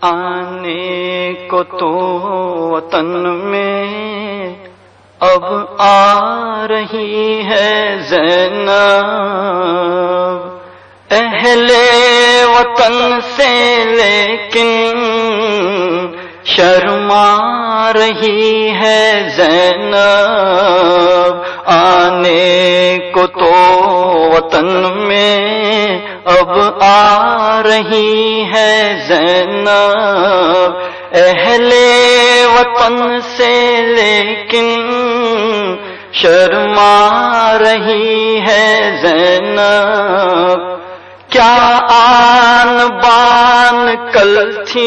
آنے کو تو وطن میں اب آ رہی ہے زینب، اہل وطن سے لیکن شرما رہی ہے زینب، آنے کو تو وطن میں اب آ رہی ہے زینب، اہل وطن سے لیکن شرما رہی ہے زینب، کیا آن بان کل تھی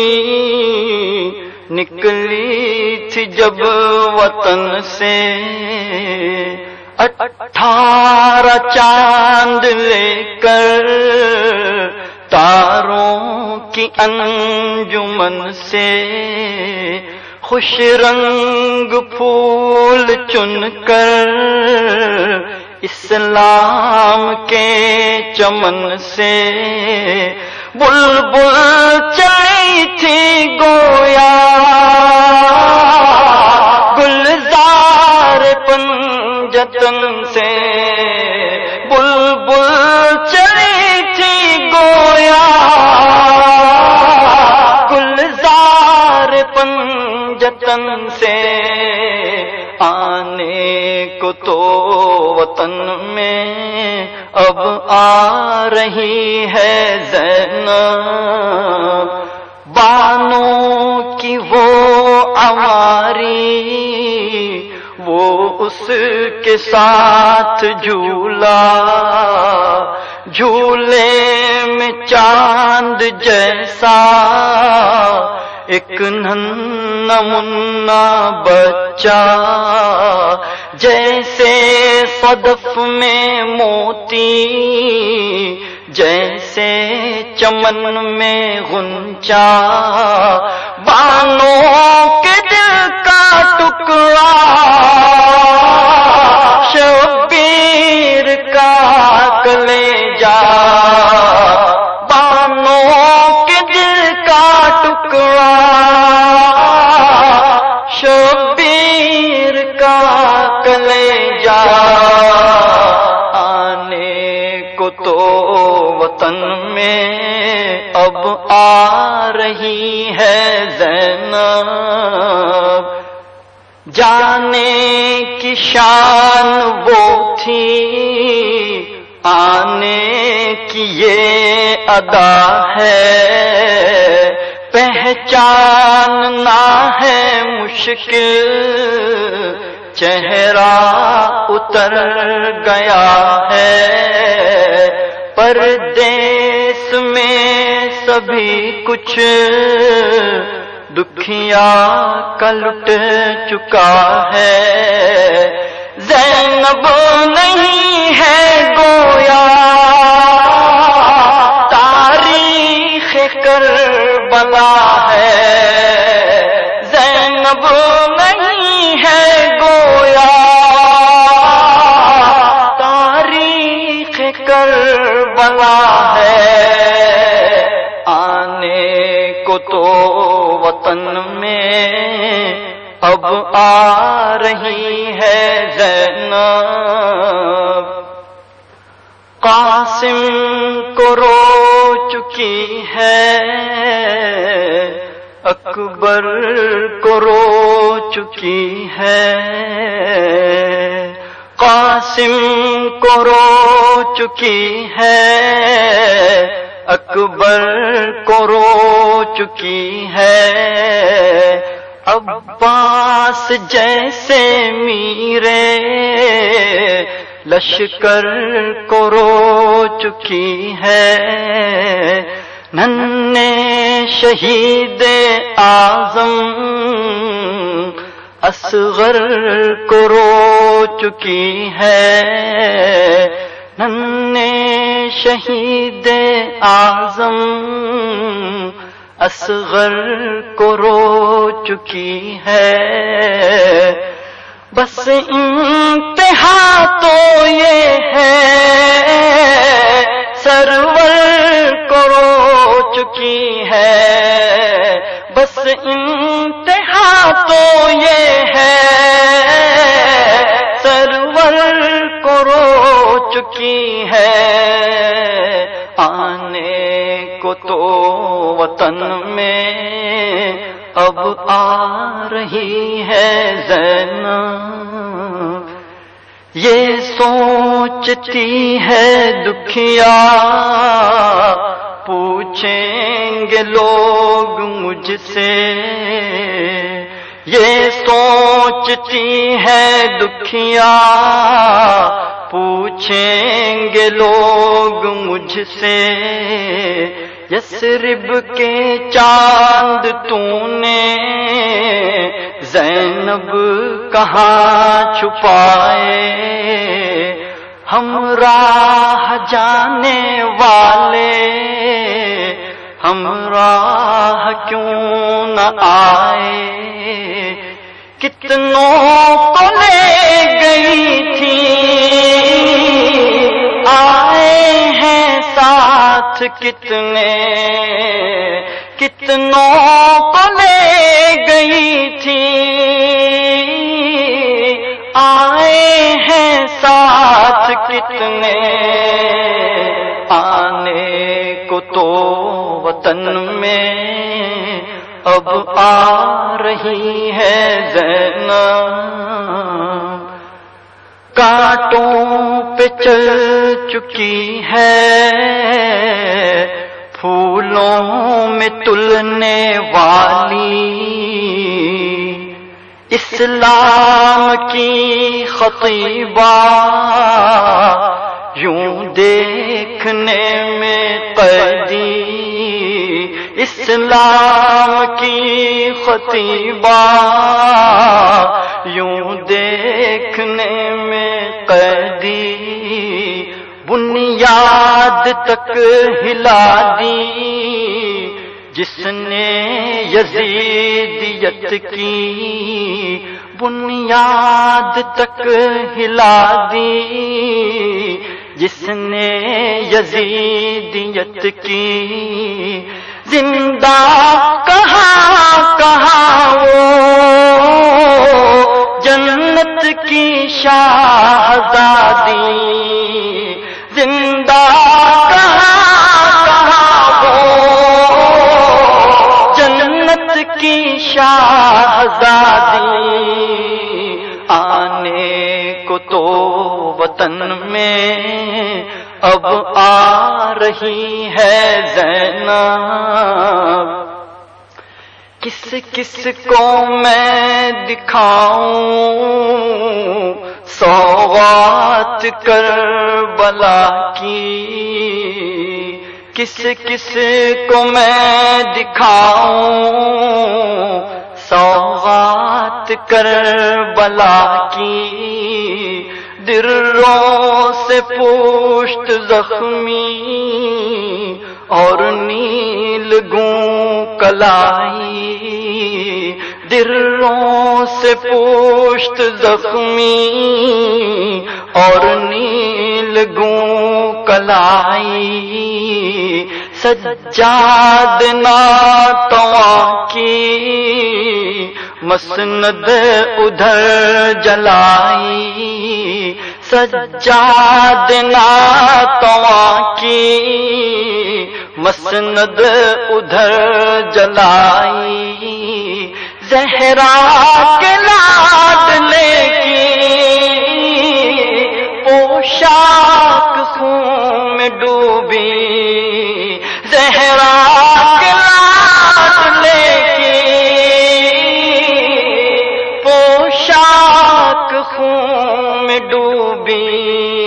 نکلی تھی جب وطن سے، 18 چاند لے کر تاروں کی انجمن سے، خوش رنگ پھول چن کر اسلام کے چمن سے، بلبل چلی تھی گویا گلزار پنجتن سے، بلبل چلی تھی گویا گلزار پنجتن سے، آنے کو تو وطن میں اب آ رہی ہے زینب، بانوں کی وہ عواری وہ اس کے ساتھ جھولا، جھولے میں چاند جیسا ایک ننھا منا بچہ، جیسے صدف میں موتی جیسے چمن میں غنچہ، بانوں کے دل کا ٹکڑا شبیر کا کلیجہ، بانوں کے دل کا ٹکڑا شبیر کا کلیجہ، آنے کو تو وطن میں اب آ رہی ہے زینب، جانے کی شان وہ تھی آنے کی یہ ادا ہے، پہچاننا ہے مشکل چہرہ اتر گیا ہے، پردیس میں سبھی کچھ دکھیا کا لٹ چکا ہے، زینب نہیں ہے گویا تاریخ کربلا ہے، زینب نہیں ہے گویا تاریخ کربلا ہے، آنے کو تو وطن میں اب آ رہی ہے زینب، قاسم کو رو چکی ہے اکبر کو رو چکی ہے، قاسم کو رو چکی ہے اکبر کو رو چکی ہے، عباس جیسے میرے لشکر کو رو چکی ہے، ننھے شہید اعظم اصغر کو رو چکی ہے، ننھے شہید اعظم اصغر کو رو چکی ہے، بس انتہا تو یہ ہے سرور کو رو چکی ہے، انتہا تو یہ ہے سرور کو رو چکی ہے، آنے کو تو وطن میں اب آ رہی ہے زینب، یہ سوچتی ہے دکھیا پوچھیں گے لوگ مجھ سے، یہ سوچتی ہے دکھیا پوچھیں گے لوگ مجھ سے، یثرب کے چاند تو نے زینب کہاں چھپائے، ہم راہ جانے والے ہم راہ کیوں نہ آئے، کتنوں کو لے گئی تھی آئے ہیں ساتھ کتنے، کتنوں کو لے گئی تھی آئے ہیں ساتھ کتنے، آنے کو تو وطن میں اب آ رہی ہے زینب، کانٹوں پہ چل چکی ہے پھولوں میں تلنے والی، اسلام کی خطیبہ یوں دیکھنے میں قیدی، اسلام کی خطیبہ یوں دیکھنے میں قیدی، بنیاد تک ہلا دی جس نے یزیدیت کی، بنیاد تک ہلا دی جس نے یزیدیت کی، زندہ کہاں کہاں وہ جنت کی شہزادی، زندہ کی شہزادی، آنے کو تو وطن میں اب آ رہی ہے زینب، کس کس کو میں دکھاؤں سوغات کربلا کی، کس کس کو میں دکھاؤں سوغات کربلا کی، دروں سے پشت زخمی اور نیلگوں کلائی، دروں سے پشت زخمی اور نیلگوں کلائی، سجاد ناتواں کی مسند ادھر جلائی، سجاد ناتواں کی مسند ادھر جلائی، زہرا کے لاڈلے کی پوشاک خون میں ڈوبی، زہرا کے لاڈلے کی پوشاک خون میں ڈوبی،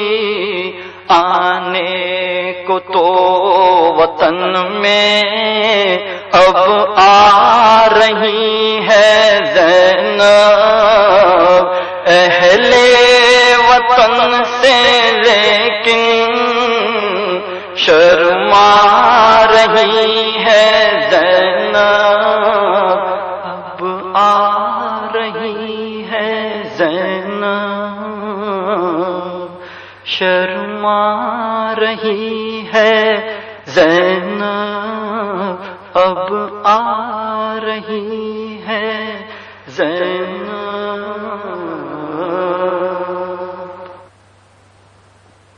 آنے کو تو وطن میں اب آ رہی ہے زینب، اہل وطن سے لیکن شرما رہی ہے زینب، اب آ رہی ہے زینب، شرما رہی ہے زینب، اب آ رہی رہی ہے زینب